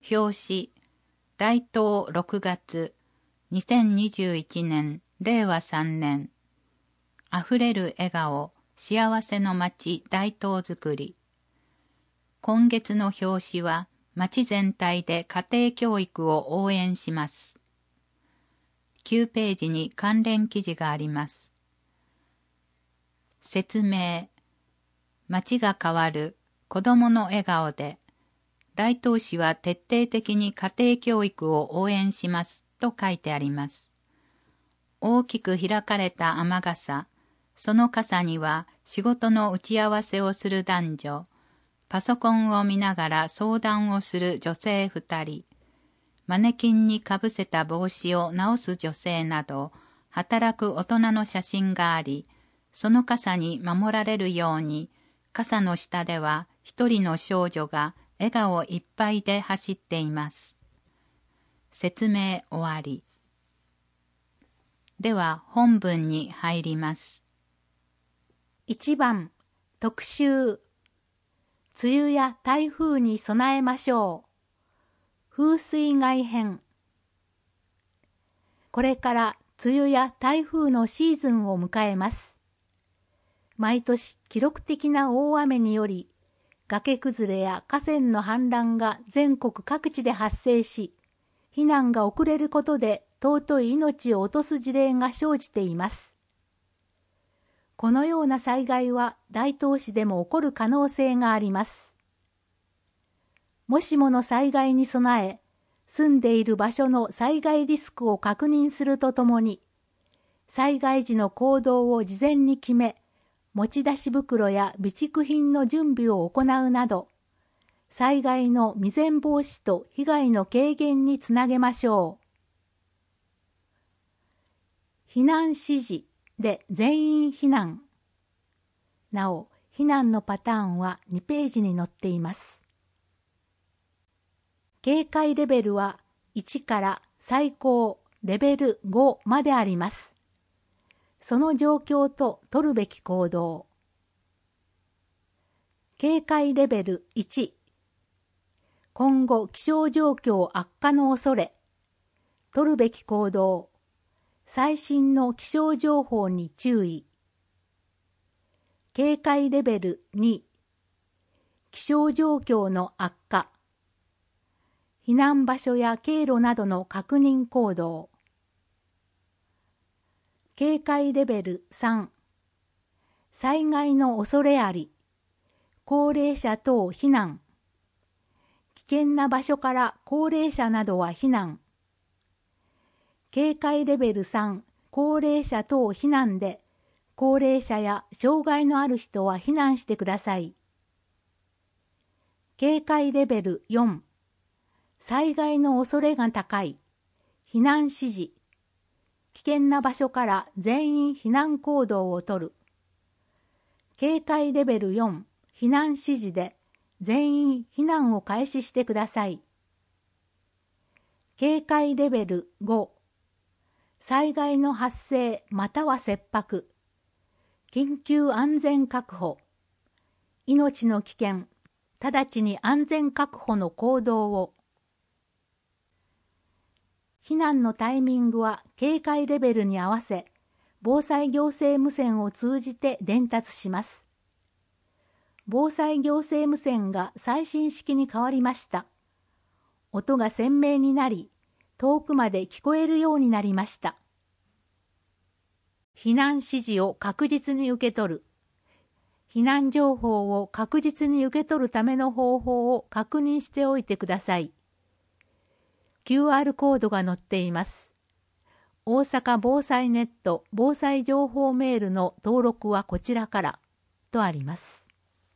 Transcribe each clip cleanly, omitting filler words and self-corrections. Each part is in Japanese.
表紙、大東6月、2021年、令和3年。あふれる笑顔、幸せの街大東づくり。今月の表紙は、町全体で家庭教育を応援します。9ページに関連記事があります。説明。町が変わる子供の笑顔で、大東市は徹底的に家庭教育を応援しますと書いてあります。大きく開かれた雨傘、その傘には仕事の打ち合わせをする男女、パソコンを見ながら相談をする女性2人、マネキンにかぶせた帽子を直す女性など、働く大人の写真があり、その傘に守られるように、傘の下では一人の少女が笑顔いっぱいで走っています。説明終わり。では本文に入ります。 1番、特集。梅雨や台風に備えましょう。風水害編。これから梅雨や台風のシーズンを迎えます。毎年記録的な大雨により、崖崩れや河川の氾濫が全国各地で発生し、避難が遅れることで尊い命を落とす事例が生じています。このような災害は大東市でも起こる可能性があります。もしもの災害に備え、住んでいる場所の災害リスクを確認するとともに、災害時の行動を事前に決め、持ち出し袋や備蓄品の準備を行うなど、災害の未然防止と被害の軽減につなげましょう。避難指示で全員避難。なお、避難のパターンは2ページに載っています。警戒レベルは1から最高レベル5まであります。その状況と取るべき行動。警戒レベル1。今後気象状況悪化の恐れ。取るべき行動。最新の気象情報に注意。警戒レベル2。気象状況の悪化。避難場所や経路などの確認行動。警戒レベル3。災害の恐れあり。高齢者等避難。危険な場所から高齢者などは避難。警戒レベル3、高齢者等避難で、高齢者や障害のある人は避難してください。警戒レベル4、災害の恐れが高い。避難指示。危険な場所から全員避難行動をとる。警戒レベル4、避難指示で全員避難を開始してください。警戒レベル5、災害の発生または切迫。緊急安全確保。命の危険、直ちに安全確保の行動を。避難のタイミングは警戒レベルに合わせ、防災行政無線を通じて伝達します。防災行政無線が最新式に変わりました。音が鮮明になり、遠くまで聞こえるようになりました。避難指示を確実に受け取る。避難情報を確実に受け取るための方法を確認しておいてください。QR コードが載っています。大阪防災ネット防災情報メールの登録はこちらからとあります。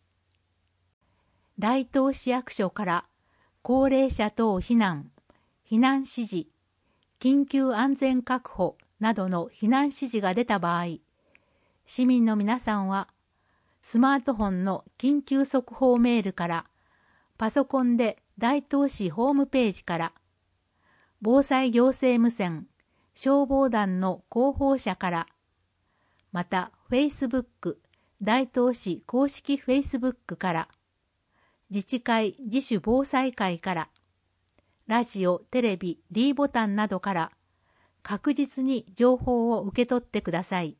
大東市役所から高齢者等避難、避難指示、緊急安全確保などの避難指示が出た場合、市民の皆さんはスマートフォンの緊急速報メールから、パソコンで大東市ホームページから、防災行政無線、消防団の広報車から、また Facebook、大東市公式 Facebook から、自治会自主防災会から、 ラジオ、テレビ、D ボタンなどから確実に情報を受け取ってください。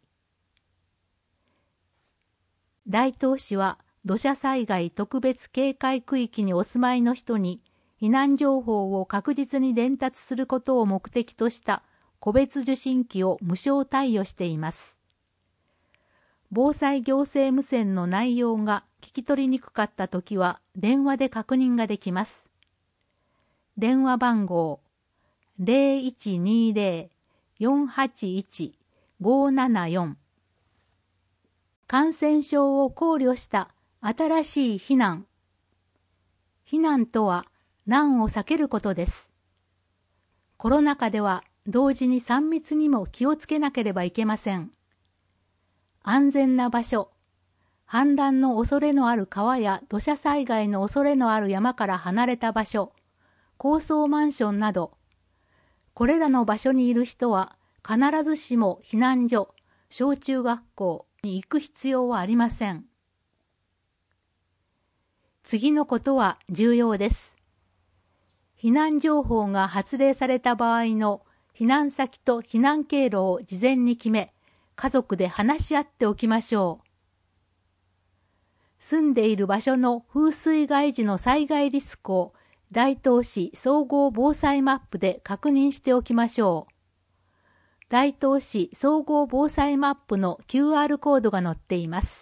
大東市は土砂災害特別警戒区域にお住まいの人に避難情報を確実に伝達することを目的とした個別受信機を無償貸与しています。防災行政無線の内容が聞き取りにくかったときは電話で確認ができます。電話番号 0120-481-574 感染症を考慮した新しい避難。避難とは難を避けることです。コロナ禍では同時に3密にも気をつけなければいけません。安全な場所、氾濫の恐れのある川や土砂災害の恐れのある山から離れた場所、高層マンションなど、これらの場所にいる人は必ずしも避難所、小中学校に行く必要はありません。次のことは重要です。避難情報が発令された場合の避難先と避難経路を事前に決め、家族で話し合っておきましょう。住んでいる場所の風水害時の災害リスクを大東市総合防災マップで確認しておきましょう。大東市総合防災マップの QR コードが載っています。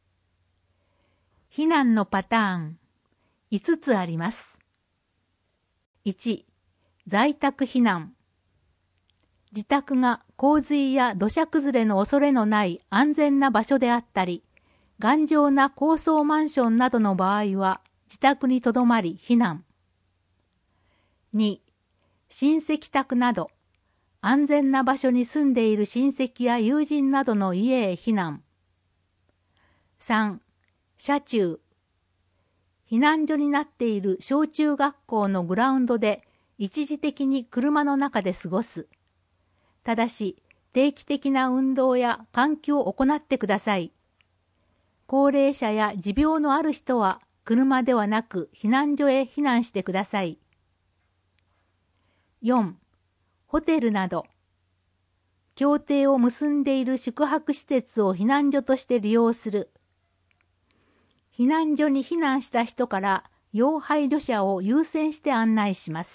避難のパターン5つあります。1、在宅避難。自宅が洪水や土砂崩れの恐れのない安全な場所であったり、頑丈な高層マンションなどの場合は自宅にとどまり避難。2、親戚宅など安全な場所に住んでいる親戚や友人などの家へ避難。3、車中。避難所になっている小中学校のグラウンドで一時的に車の中で過ごす。ただし、定期的な運動や換気を行ってください。高齢者や持病のある人は車ではなく避難所へ避難してください。4、ホテルなど。協定を結んでいる宿泊施設を避難所として利用する。避難所に避難した人から要配慮者を優先して案内します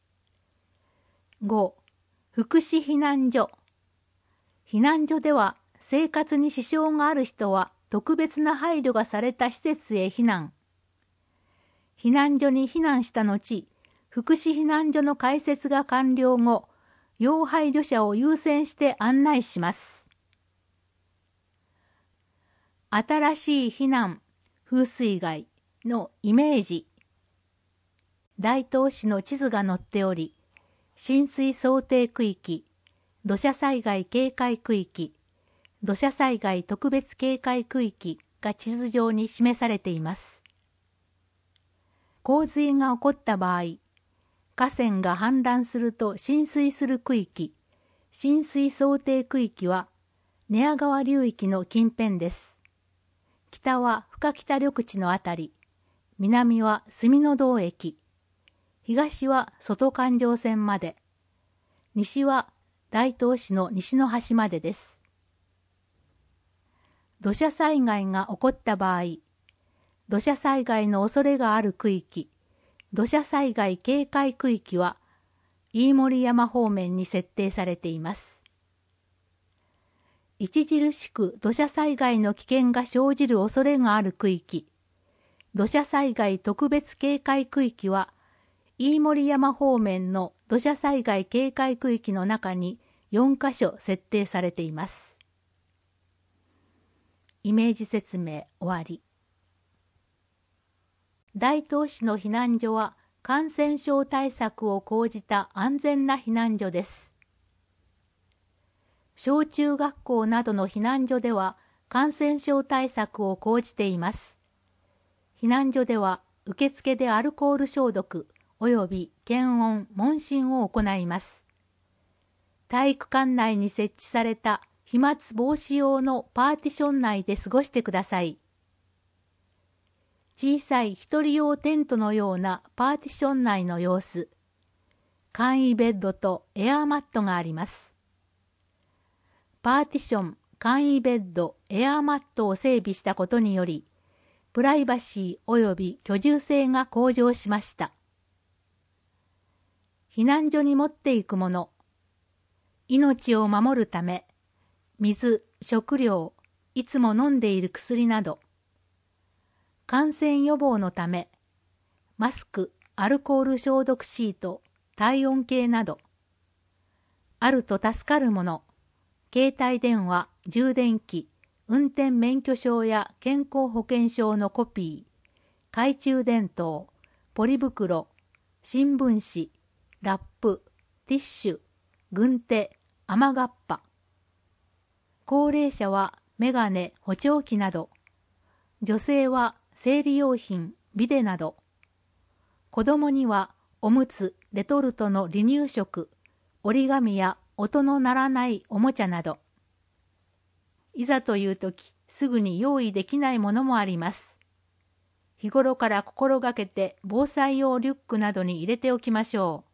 。5、福祉避難所。避難所では生活に支障がある人は特別な配慮がされた施設へ避難。避難所に避難した後、福祉避難所の開設が完了後、要配慮者を優先して案内します。新しい避難、風水害のイメージ。大東市の地図が載っており、浸水想定区域、土砂災害警戒区域、土砂災害特別警戒区域が地図上に示されています。洪水が起こった場合、河川が氾濫すると浸水する区域、浸水想定区域は寝屋川流域の近辺です。北は深北緑地のあたり、南は住の堂駅、東は外環状線まで、西は大東市の西の端までです。土砂災害が起こった場合、土砂災害の恐れがある区域、土砂災害警戒区域は飯盛山方面に設定されています。著しく土砂災害の危険が生じる恐れがある区域、土砂災害特別警戒区域は飯盛山方面の土砂災害警戒区域の中に4カ所設定されています。イメージ説明終わり。大東市の避難所は感染症対策を講じた安全な避難所です。小中学校などの避難所では感染症対策を講じています。避難所では受付でアルコール消毒および検温・問診を行います。体育館内に設置された飛沫防止用のパーティション内で過ごしてください。小さい一人用テントのようなパーティション内の様子、 簡易ベッドとエアーマットがあります。パーティション、簡易ベッド、エアーマットを整備したことにより、プライバシー及び居住性が向上しました。避難所に持っていくもの、命を守るため、水、食料、いつも飲んでいる薬など、感染予防のため、マスク、アルコール消毒シート、体温計など、あると助かるもの、携帯電話、充電器、運転免許証や健康保険証のコピー、懐中電灯、ポリ袋、新聞紙、ラップ、ティッシュ、軍手、雨がっぱ。高齢者はメガネ、補聴器など、女性は生理用品、ビデなど、子供にはおむつ、レトルトの離乳食、折り紙や音の鳴らないおもちゃなど、いざというときすぐに用意できないものもあります。日頃から心がけて防災用リュックなどに入れておきましょう。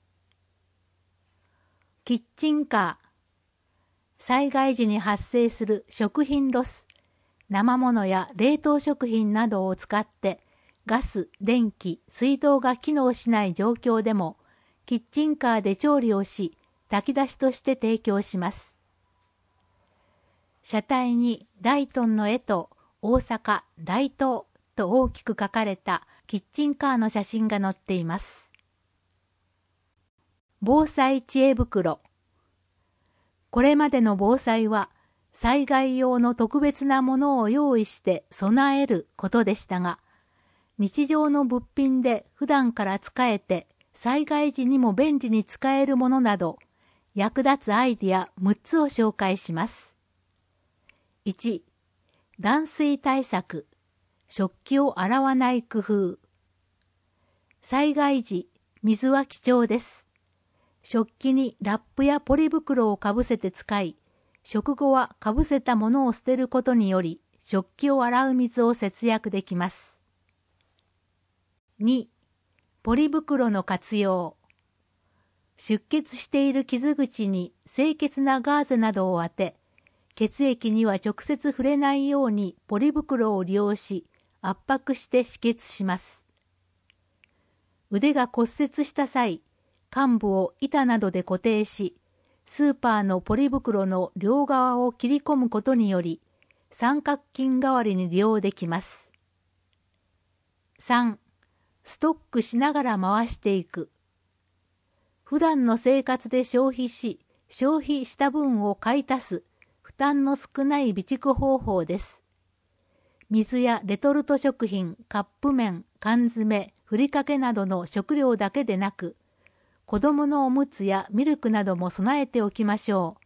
キッチンカー。災害時に発生する食品ロス、生物や冷凍食品などを使ってガス、電気、水道が機能しない状況でもキッチンカーで調理をし、炊き出しとして提供します。車体に大東の絵と大阪大東と大きく書かれたキッチンカーの写真が載っています。防災知恵袋。これまでの防災は災害用の特別なものを用意して備えることでしたが、日常の物品で普段から使えて災害時にも便利に使えるものなど、役立つアイディア6つを紹介します。1、断水対策、食器を洗わない工夫。災害時、水は貴重です。食器にラップやポリ袋をかぶせて使い、食後はかぶせたものを捨てることにより、食器を洗う水を節約できます。2、ポリ袋の活用。出血している傷口に清潔なガーゼなどを当て、血液には直接触れないようにポリ袋を利用し、圧迫して止血します。腕が骨折した際、患部を板などで固定し、スーパーのポリ袋の両側を切り込むことにより、三角巾代わりに利用できます。3、ストックしながら回していく。普段の生活で消費し、消費した分を買い足す、負担の少ない備蓄方法です。水やレトルト食品、カップ麺、缶詰、ふりかけなどの食料だけでなく、子供のおむつやミルクなども備えておきましょう。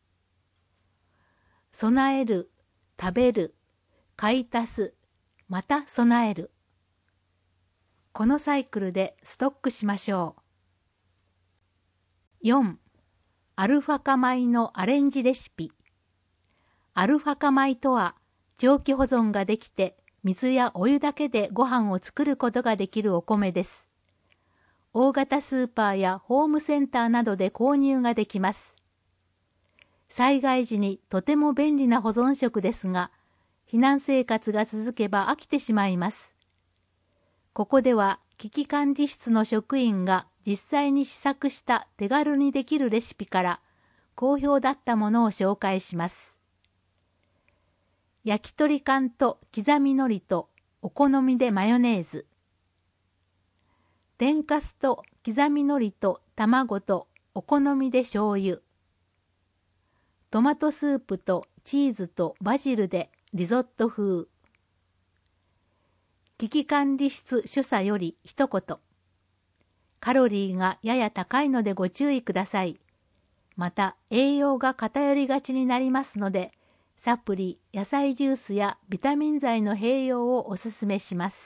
備える、食べる、買い足す、また備える。このサイクルでストックしましょう。4. アルファ化米のアレンジレシピ。アルファ化米とは、長期保存ができて水やお湯だけでご飯を作ることができるお米です。大型スーパーやホームセンターなどで購入ができます。災害時にとても便利な保存食ですが、避難生活が続けば飽きてしまいます。ここでは危機管理室の職員が実際に試作した手軽にできるレシピから好評だったものを紹介します。焼き鳥缶と刻み海苔とお好みでマヨネーズ。天かすと刻み海苔と卵とお好みで醤油。トマトスープとチーズとバジルでリゾット風。危機管理室主査より一言。カロリーがやや高いのでご注意ください。また栄養が偏りがちになりますので、サプリ、野菜ジュースやビタミン剤の併用をおすすめします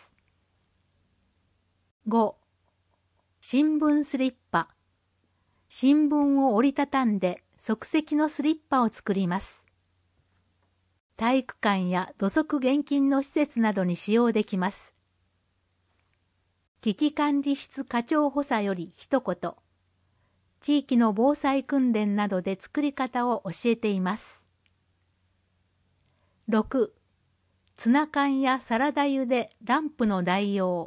。5. 新聞スリッパ。新聞を折りたたんで即席のスリッパを作ります。体育館や土足厳禁の施設などに使用できます。危機管理室課長補佐より一言。 地域の防災訓練などで作り方を教えています。6. ツナ缶やサラダ油でランプの代用。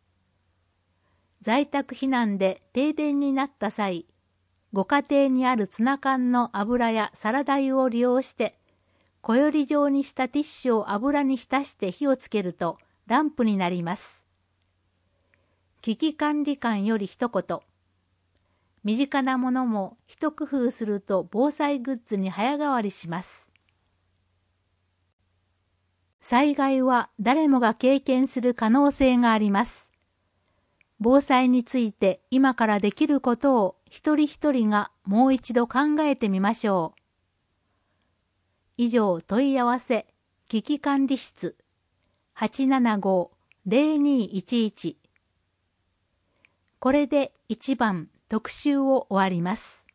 在宅避難で停電になった際、ご家庭にあるツナ缶の油やサラダ油を利用して、こより状にしたティッシュを油に浸して火をつけるとランプになります。危機管理官より一言。身近なものも一工夫すると防災グッズに早変わりします。災害は誰もが経験する可能性があります。防災について今からできることを一人一人がもう一度考えてみましょう。以上、問い合わせ危機管理室 875-0211。これで1番特集を終わります。